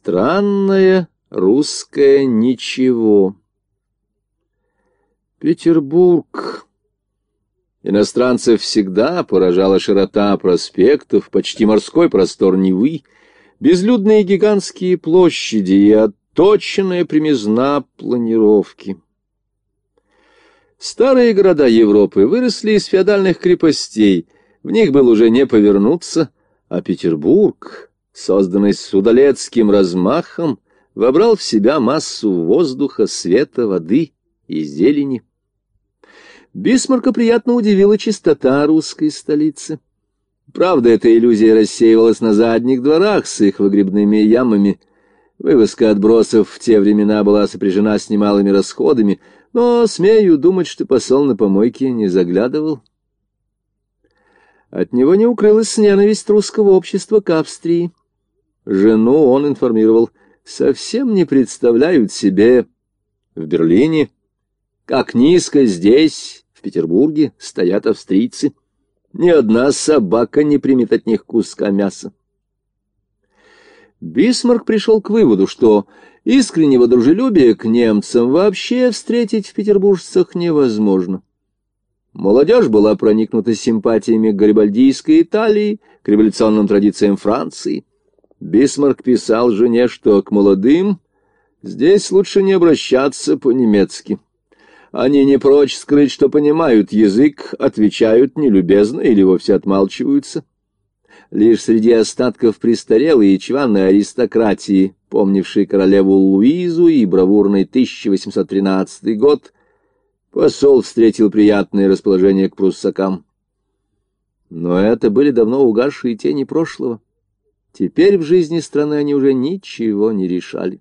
Странное русское ничего. Петербург. Иностранцев всегда поражала широта проспектов, почти морской простор Невы, безлюдные гигантские площади и отточенная примизна планировки. Старые города Европы выросли из феодальных крепостей, в них было уже не повернуться, а Петербург, созданный с удалецким размахом, вобрал в себя массу воздуха, света, воды и зелени. Бисмарка приятно удивила чистота русской столицы. Правда, эта иллюзия рассеивалась на задних дворах с их выгребными ямами. Вывозка отбросов в те времена была сопряжена с немалыми расходами, но смею думать, что посол на помойке не заглядывал. От него не укрылась ненависть русского общества к Австрии. Жену он информировал: совсем не представляют себе в Берлине, как низко здесь, в Петербурге, стоят австрийцы. Ни одна собака не примет от них куска мяса. Бисмарк пришел к выводу, что искреннего дружелюбия к немцам вообще встретить в петербуржцах невозможно. Молодежь была проникнута симпатиями к гарибальдийской Италии, к революционным традициям Франции. Бисмарк писал жене, что к молодым здесь лучше не обращаться по-немецки. Они не прочь скрыть, что понимают язык, отвечают нелюбезно или вовсе отмалчиваются. Лишь среди остатков престарелой и чванной аристократии, помнившей королеву Луизу и бравурный 1813 год, посол встретил приятное расположение к пруссакам. Но это были давно угасшие тени прошлого. Теперь в жизни страны они уже ничего не решали.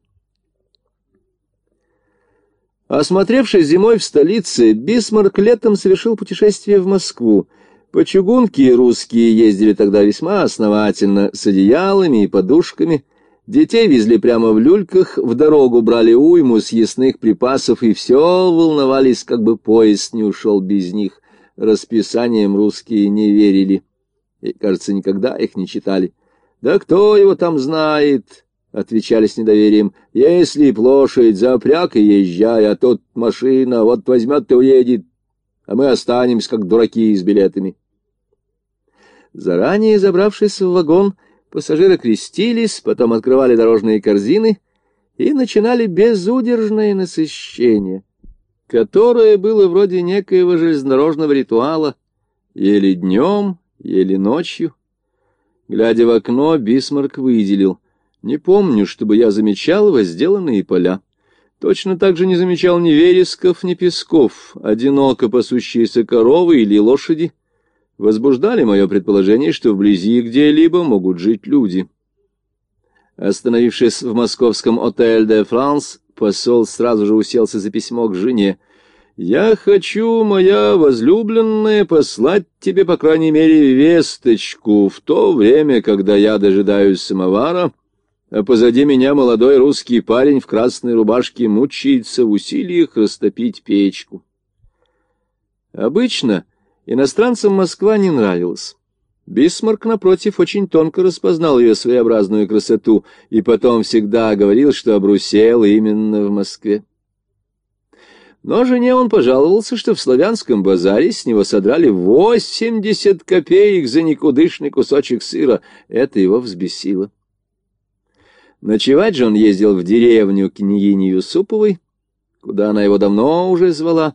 Осмотревшись зимой в столице, Бисмарк летом совершил путешествие в Москву. По чугунке русские ездили тогда весьма основательно, с одеялами и подушками. Детей везли прямо в люльках, в дорогу брали уйму съестных припасов, и все волновались, как бы поезд не ушел без них. Расписаниям русские не верили и, кажется, никогда их не читали. «Да кто его там знает?» — отвечали с недоверием. «Если б лошадь запряг и езжай, а тут машина вот возьмет и уедет, а мы останемся, как дураки, с билетами». Заранее забравшись в вагон, пассажиры крестились, потом открывали дорожные корзины и начинали безудержное насыщение, которое было вроде некоего железнодорожного ритуала, еле днем, еле ночью. Глядя в окно, Бисмарк выделил: «Не помню, чтобы я замечал возделанные поля. Точно так же не замечал ни вересков, ни песков. Одиноко пасущиеся коровы или лошади возбуждали мое предположение, что вблизи где-либо могут жить люди». Остановившись в московском «Отель де Франс», посол сразу же уселся за письмо к жене. «Я хочу, моя возлюбленная, послать тебе, по крайней мере, весточку в то время, когда я дожидаюсь самовара, а позади меня молодой русский парень в красной рубашке мучается в усилиях растопить печку». Обычно иностранцам Москва не нравилась. Бисмарк, напротив, очень тонко распознал ее своеобразную красоту и потом всегда говорил, что обрусел именно в Москве. Но жене он пожаловался, что в славянском базаре с него содрали 80 копеек за никудышный кусочек сыра. Это его взбесило. Ночевать же он ездил в деревню княгини Юсуповой, куда она его давно уже звала.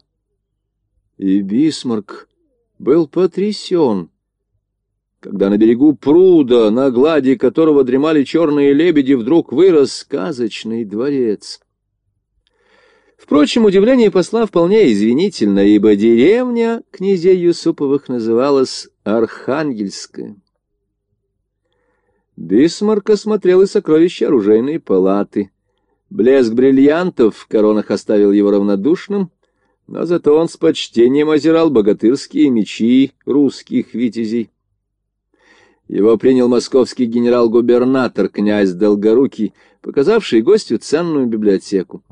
И Бисмарк был потрясен, когда на берегу пруда, на глади которого дремали черные лебеди, вдруг вырос сказочный дворец. Впрочем, удивление посла вполне извинительно, ибо деревня князей Юсуповых называлась Архангельская. Бисмарк осмотрел и сокровища оружейной палаты. Блеск бриллиантов в коронах оставил его равнодушным, но зато он с почтением озирал богатырские мечи русских витязей. Его принял московский генерал-губернатор князь Долгорукий, показавший гостю ценную библиотеку.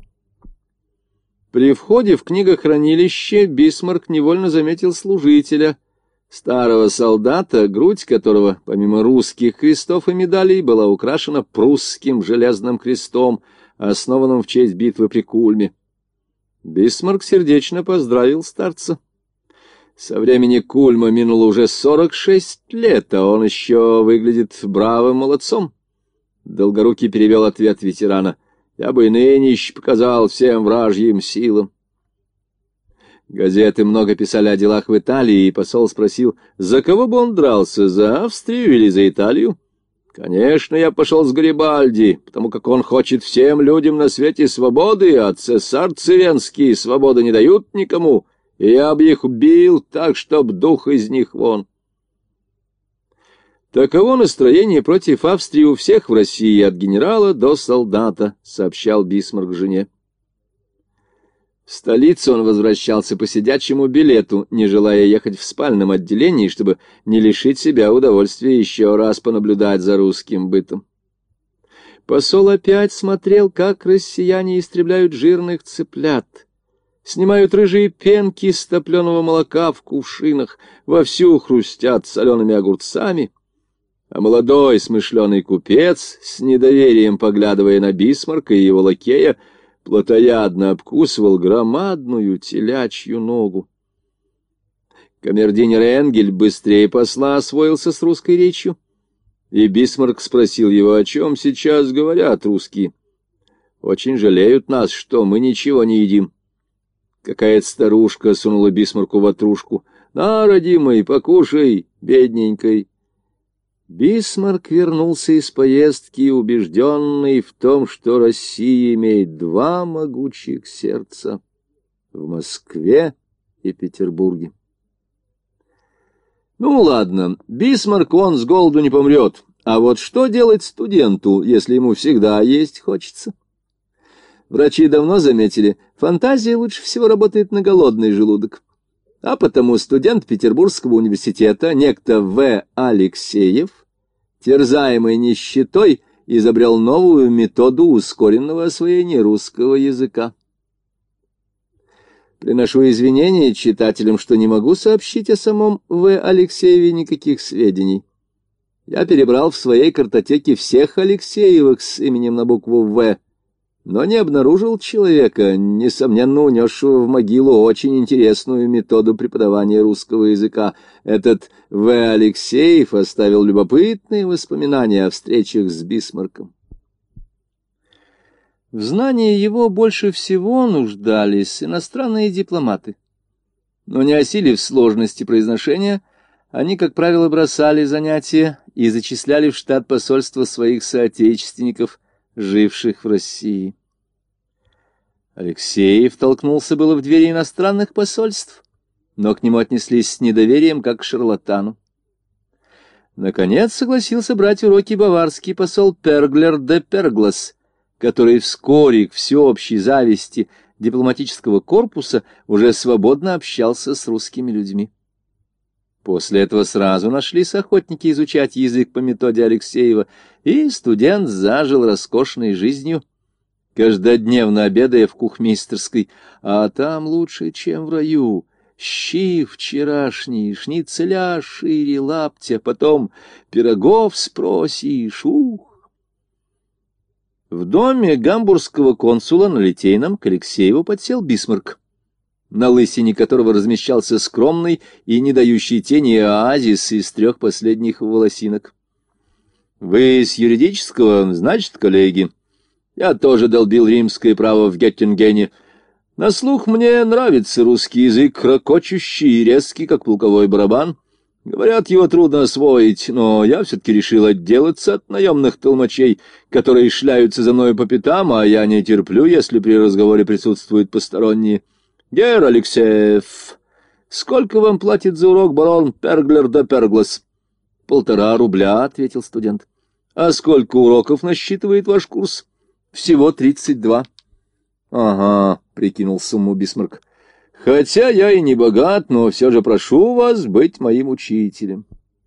При входе в книгохранилище Бисмарк невольно заметил служителя старого солдата, грудь которого, помимо русских крестов и медалей, была украшена прусским железным крестом, основанным в честь битвы при Кульме. Бисмарк сердечно поздравил старца. Со времени Кульма минуло уже 46 лет, а он еще выглядит бравым молодцом. Долгорукий перевел ответ ветерана. Я бы и ныне показал всем вражьим силам. Газеты много писали о делах в Италии, и посол спросил, за кого бы он дрался, за Австрию или за Италию? Конечно, я пошел с Гарибальди, потому как он хочет всем людям на свете свободы, а цесар Циренский свободы не дают никому, и я бы их убил так, чтоб дух из них вон. Таково настроение против Австрии у всех в России, от генерала до солдата, сообщал Бисмарк жене. В столицу он возвращался по сидячему билету, не желая ехать в спальном отделении, чтобы не лишить себя удовольствия еще раз понаблюдать за русским бытом. Посол опять смотрел, как россияне истребляют жирных цыплят, снимают рыжие пенки с топленого молока в кувшинах, вовсю хрустят солеными огурцами, а молодой смышленый купец, с недоверием поглядывая на Бисмарка и его лакея, плотоядно обкусывал громадную телячью ногу. Камердинер Энгель быстрее посла освоился с русской речью, и Бисмарк спросил его, о чем сейчас говорят русские. «Очень жалеют нас, что мы ничего не едим». Какая-то старушка сунула Бисмарку ватрушку. «На, родимый, покушай, бедненькой». Бисмарк вернулся из поездки, убежденный в том, что Россия имеет два могучих сердца — в Москве и Петербурге. Ну, ладно, Бисмарк, он с голоду не помрет. А вот что делать студенту, если ему всегда есть хочется? Врачи давно заметили, фантазия лучше всего работает на голодный желудок. А потому студент Петербургского университета, некто В. Алексеев, терзаемый нищетой, изобрел новую методу ускоренного освоения русского языка. Приношу извинения читателям, что не могу сообщить о самом В. Алексееве никаких сведений. Я перебрал в своей картотеке всех Алексеевых с именем на букву «В», но не обнаружил человека, несомненно унесшего в могилу очень интересную методу преподавания русского языка. Этот В. Алексеев оставил любопытные воспоминания о встречах с Бисмарком. В знании его больше всего нуждались иностранные дипломаты. Но не осилив сложности произношения, они, как правило, бросали занятия и зачисляли в штат посольства своих соотечественников, живших в России. Алексеев толкнулся было в двери иностранных посольств, но к нему отнеслись с недоверием, как к шарлатану. Наконец согласился брать уроки баварский посол Перглер де Перглас, который вскоре, к всеобщей зависти дипломатического корпуса, уже свободно общался с русскими людьми. После этого сразу нашлись охотники изучать язык по методе Алексеева, и студент зажил роскошной жизнью, каждодневно обедая в кухмистерской, а там лучше, чем в раю. Щи вчерашние, шницеля шире лаптя, потом пирогов спросишь, ух! В доме гамбургского консула на Литейном к Алексееву подсел Бисмарк, на лысине которого размещался скромный и не дающий тени оазис из 3 последних волосинок. — Вы с юридического, значит, коллеги? Я тоже долбил римское право в Геттингене. На слух мне нравится русский язык, рокочущий и резкий, как полковой барабан. Говорят, его трудно освоить, но я все-таки решил отделаться от наемных толмачей, которые шляются за мной по пятам, а я не терплю, если при разговоре присутствуют посторонние. Герр Алексеев, сколько вам платит за урок барон Перглер де Перглас? 1,5 рубля, — ответил студент. — А сколько уроков насчитывает ваш курс? — Всего 32. — Ага, — прикинул сумму Бисмарк. — Хотя я и не богат, но все же прошу вас быть моим учителем.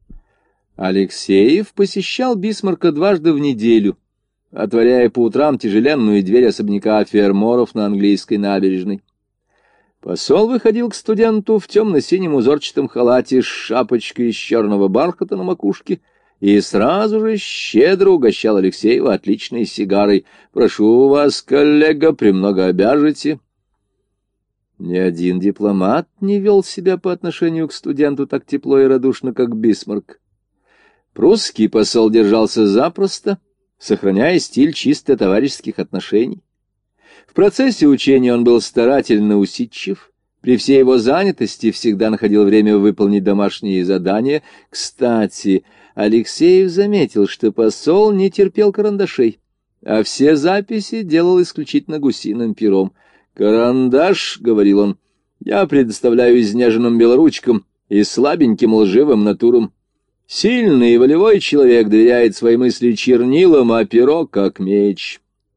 Алексеев посещал Бисмарка дважды в неделю, отворяя по утрам тяжеленную дверь особняка Ферморов на английской набережной. Посол выходил к студенту в темно-синем узорчатом халате с шапочкой из черного бархата на макушке и сразу же щедро угощал Алексеева отличной сигарой. «Прошу вас, коллега, премного обяжете». Ни один дипломат не вел себя по отношению к студенту так тепло и радушно, как Бисмарк. Прусский посол держался запросто, сохраняя стиль чисто товарищеских отношений. В процессе учения он был старательно усидчив, при всей его занятости всегда находил время выполнить домашние задания. Кстати, Алексеев заметил, что посол не терпел карандашей, а все записи делал исключительно гусиным пером. «Карандаш, — говорил он, — я предоставляю изнеженным белоручкам и слабеньким лживым натурам. Сильный и волевой человек доверяет свои мысли чернилам, а перо — как меч».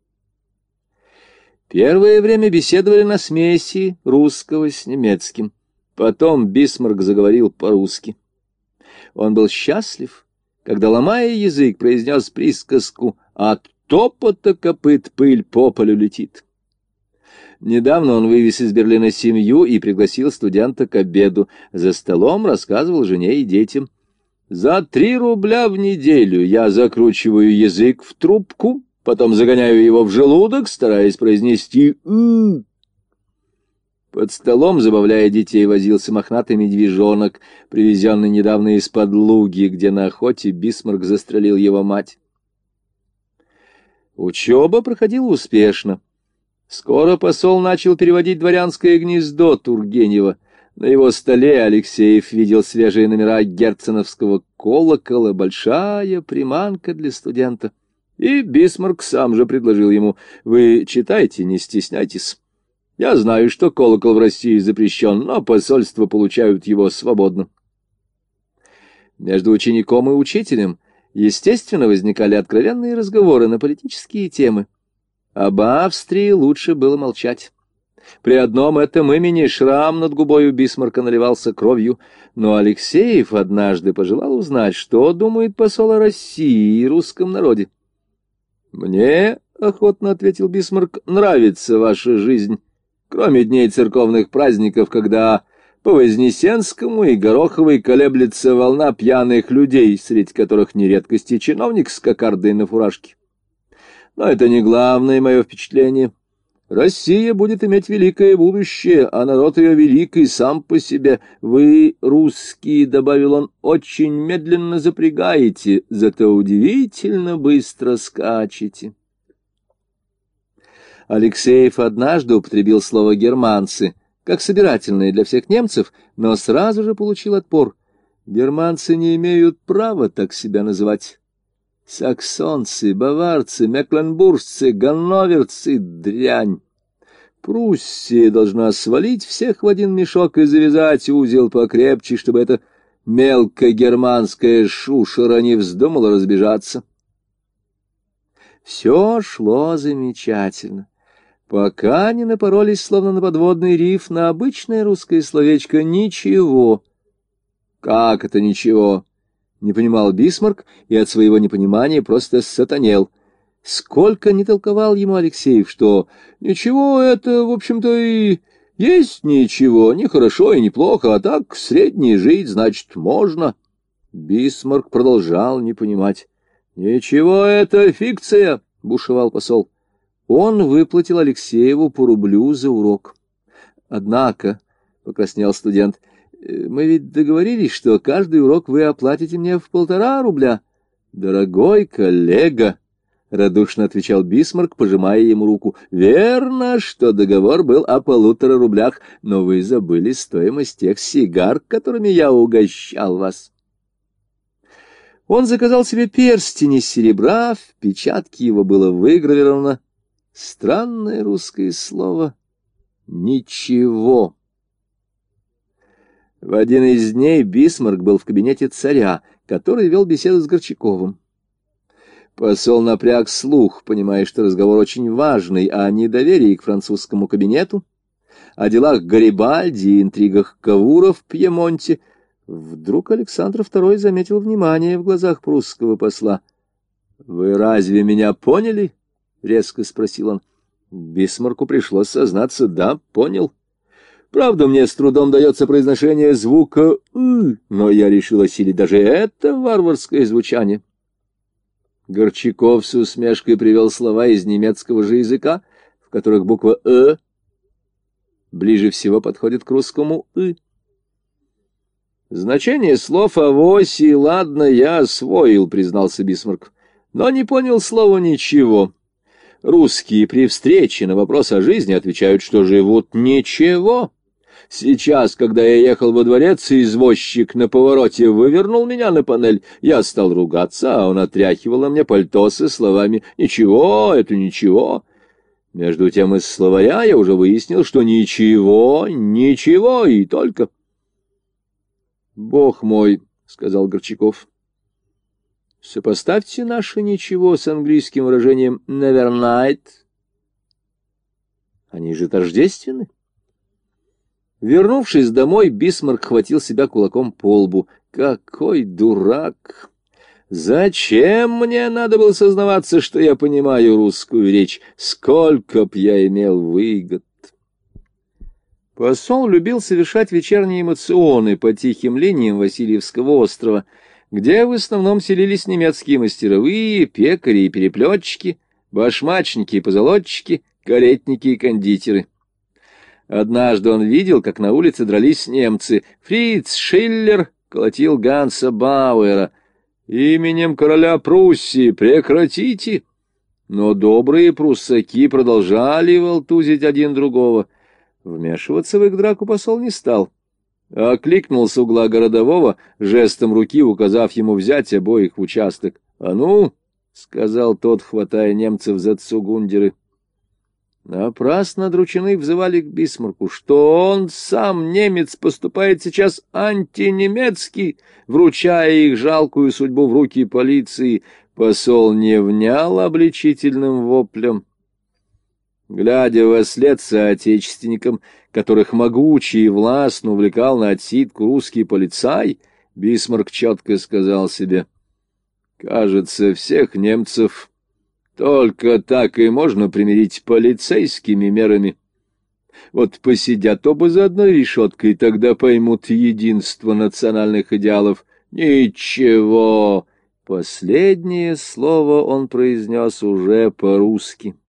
Первое время беседовали на смеси русского с немецким. Потом Бисмарк заговорил по-русски. Он был счастлив, когда, ломая язык, произнес присказку «От топота копыт пыль по полю летит». Недавно он вывез из Берлина семью и пригласил студента к обеду. За столом рассказывал жене и детям. «За 3 рубля в неделю я закручиваю язык в трубку, потом загоняю его в желудок, стараясь произнести «ы». Под столом, забавляя детей, возился мохнатый медвежонок, привезенный недавно из-под Луги, где на охоте Бисмарк застрелил его мать. Учеба проходила успешно. Скоро посол начал переводить «Дворянское гнездо» Тургенева. На его столе Алексеев видел свежие номера герценовского колокола, большая приманка для студента. И Бисмарк сам же предложил ему: «Вы читайте, не стесняйтесь. Я знаю, что колокол в России запрещен, но посольства получают его свободно». Между учеником и учителем, естественно, возникали откровенные разговоры на политические темы. Об Австрии лучше было молчать. При одном этом имени шрам над губой у Бисмарка наливался кровью, но Алексеев однажды пожелал узнать, что думает посол о России и русском народе. «Мне, — охотно ответил Бисмарк, — нравится ваша жизнь, кроме дней церковных праздников, когда по Вознесенскому и Гороховой колеблется волна пьяных людей, среди которых не редкость и чиновник с кокардой на фуражке. Но это не главное мое впечатление. Россия будет иметь великое будущее, а народ ее велик и сам по себе. Вы, русские, — добавил он, — очень медленно запрягаете, зато удивительно быстро скачете». Алексеев однажды употребил слово «германцы», как собирательное для всех немцев, но сразу же получил отпор. Германцы не имеют права так себя называть. Саксонцы, баварцы, мекленбуржцы, ганноверцы — дрянь. Пруссия должна свалить всех в один мешок и завязать узел покрепче, чтобы эта мелкогерманская шушера не вздумала разбежаться. Все шло замечательно, пока не напоролись, словно на подводный риф, на обычное русское словечко «ничего». «Как это ничего?» — не понимал Бисмарк и от своего непонимания просто сатанел. Сколько не толковал ему Алексеев, что ничего это, в общем-то, и есть ничего, не хорошо и не плохо, а так средний жить, значит, можно. Бисмарк продолжал не понимать. «Ничего это фикция», — бушевал посол. Он выплатил Алексееву по рублю за урок. «Однако», — покраснел студент, — «мы ведь договорились, что каждый урок вы оплатите мне в 1,5 рубля». «Дорогой коллега», — радушно отвечал Бисмарк, пожимая ему руку, — «верно, что договор был о 1,5 рублях, но вы забыли стоимость тех сигар, которыми я угощал вас». Он заказал себе перстень из серебра, в печатке его было выгравировано странное русское слово «ничего». В один из дней Бисмарк был в кабинете царя, который вел беседу с Горчаковым. Посол напряг слух, понимая, что разговор очень важный, о недоверии к французскому кабинету, о делах Гарибальди и интригах Кавура в Пьемонте. Вдруг Александр II заметил внимание в глазах прусского посла. «Вы разве меня поняли?» — резко спросил он. Бисмарку пришлось сознаться: «Да, понял». Правда, мне с трудом дается произношение звука «ы», но я решил осилить даже это варварское звучание. Горчаков с усмешкой привел слова из немецкого же языка, в которых буква «э» ближе всего подходит к русскому «ы». Значение слов «авось» и «ладно» я освоил, признался Бисмарк, но не понял слова ничего. Русские при встрече на вопрос о жизни отвечают, что живут ничего. Сейчас, когда я ехал во дворец, извозчик на повороте вывернул меня на панель. Я стал ругаться, а он отряхивал на мне пальто со словами «Ничего, это ничего». Между тем из словаря я уже выяснил, что ничего, ничего и только. «Бог мой», — сказал Горчаков, — «сопоставьте наше ничего с английским выражением «never night». Они же тождественны». Вернувшись домой, Бисмарк хватил себя кулаком по лбу. «Какой дурак! Зачем мне надо было сознаваться, что я понимаю русскую речь? Сколько б я имел выгод!» Посол любил совершать вечерние эмоционы по тихим линиям Васильевского острова, где в основном селились немецкие мастеровые, пекари и переплетчики, башмачники и позолотчики, каретники и кондитеры. Однажды он видел, как на улице дрались немцы. Фриц Шиллер колотил Ганса Бауэра. «Именем короля Пруссии прекратите!» Но добрые пруссаки продолжали волтузить один другого. Вмешиваться в их драку посол не стал. Окликнул с угла городового, жестом руки указав ему взять обоих в участок. «А ну!» — сказал тот, хватая немцев за цугундеры. Напрасно дручины взывали к Бисмарку, что он сам, немец, поступает сейчас антинемецки, вручая их жалкую судьбу в руки полиции. Посол не внял обличительным воплем. Глядя вослед соотечественникам, которых могучий и властно увлекал на отсидку русский полицай, Бисмарк четко сказал себе: «Кажется, всех немцев только так и можно примирить полицейскими мерами. Вот посидят оба за одной решеткой, тогда поймут единство национальных идеалов. Ничего!» Последнее слово он произнес уже по-русски.